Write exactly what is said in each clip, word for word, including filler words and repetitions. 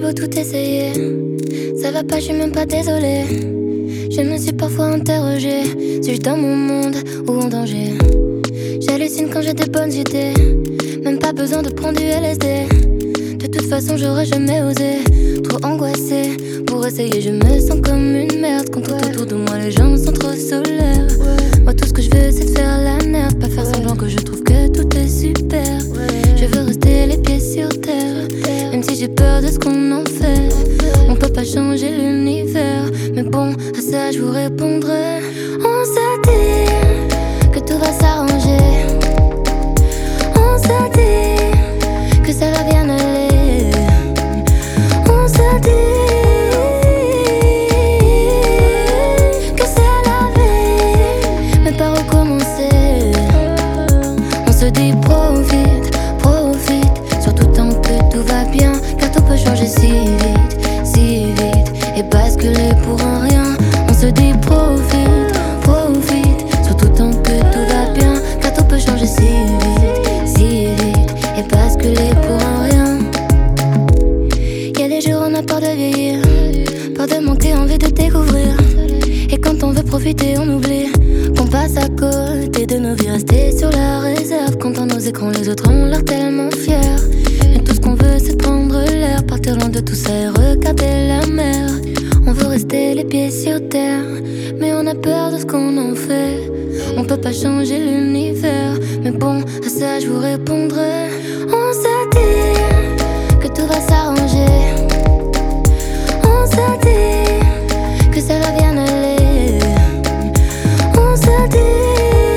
beau tout essayer, ça va pas, je suis même pas désolée. Je me suis parfois interrogée si je dans mon monde ou en danger. J'hallucine quand j'ai des bonnes idées, même pas besoin de prendre du L S D. De toute façon j'aurais jamais osé, trop angoissée pour essayer. Je me sens comme une merde quand tout autour de moi les gens sont trop solaires. Moi tout ce que je veux c'est de faire la merde, pas faire semblant que je trouve que tout est super. Je veux rester les pieds sur terre, même si j'ai peur de ce qu'on en fait. On peut pas changer l'univers, mais bon, à ça je vous répondrai. On s'est dit que tout va s'arranger, on s'est dit que ça va bien aller, on s'est dit que c'est la vie, mais pas recommencer. On se dit profite, profite, surtout tant que tout va bien, car tout peut changer si vite, si vite, et basculer pour un rien. On se dit profite, profite, surtout tant que tout va bien, car tout peut changer si vite, si vite, et basculer pour un rien. Y'a des jours on a peur de vieillir, peur de manquer, envie de découvrir. Et quand on veut profiter on oublie qu'on passe à côté de nos vies, rester sur la réserve. Quand dans nos écrans les autres ont l'air tellement fiers, et tout ce qu'on veut c'est prendre l'air, partir loin de tout ça et regarder la mer. On veut rester les pieds sur terre, mais on a peur de ce qu'on en fait. On peut pas changer l'univers, mais bon, à ça je vous répondrai. On s'est dit que tout va s'arranger, on s'est dit que ça va bien aller, on s'est dit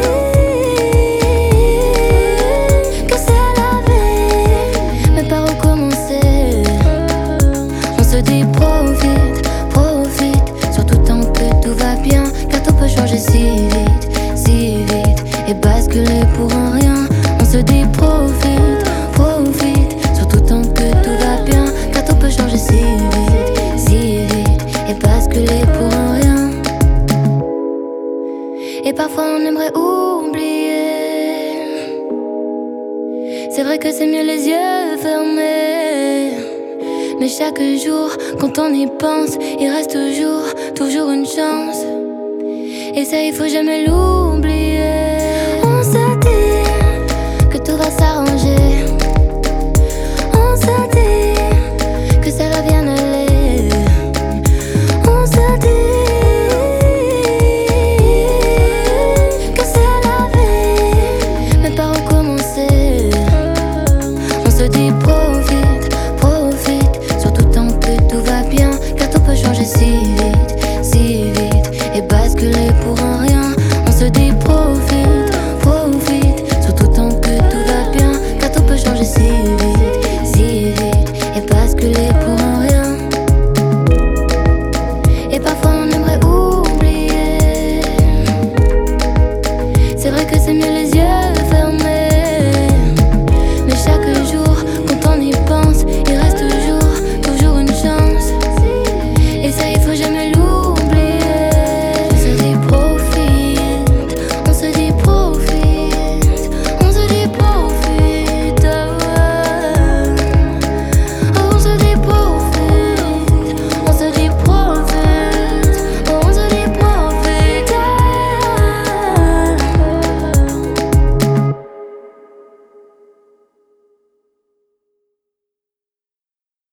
que c'est la vie, mais pas recommencer. On se dit profite, profite, surtout tant que tout va bien, car tout peut changer si vite, si vite, et basculer pour un rien. On se dit profite, profite, surtout tant que tout va bien, car tout peut changer si vite, si vite, et basculer pour un rien. Et parfois on aimerait oublier, c'est vrai que c'est mieux les yeux fermés, mais chaque jour, quand on y pense, il reste toujours, toujours une chance. Et ça il faut jamais l'oublier. On s'est dit que tout va s'arranger,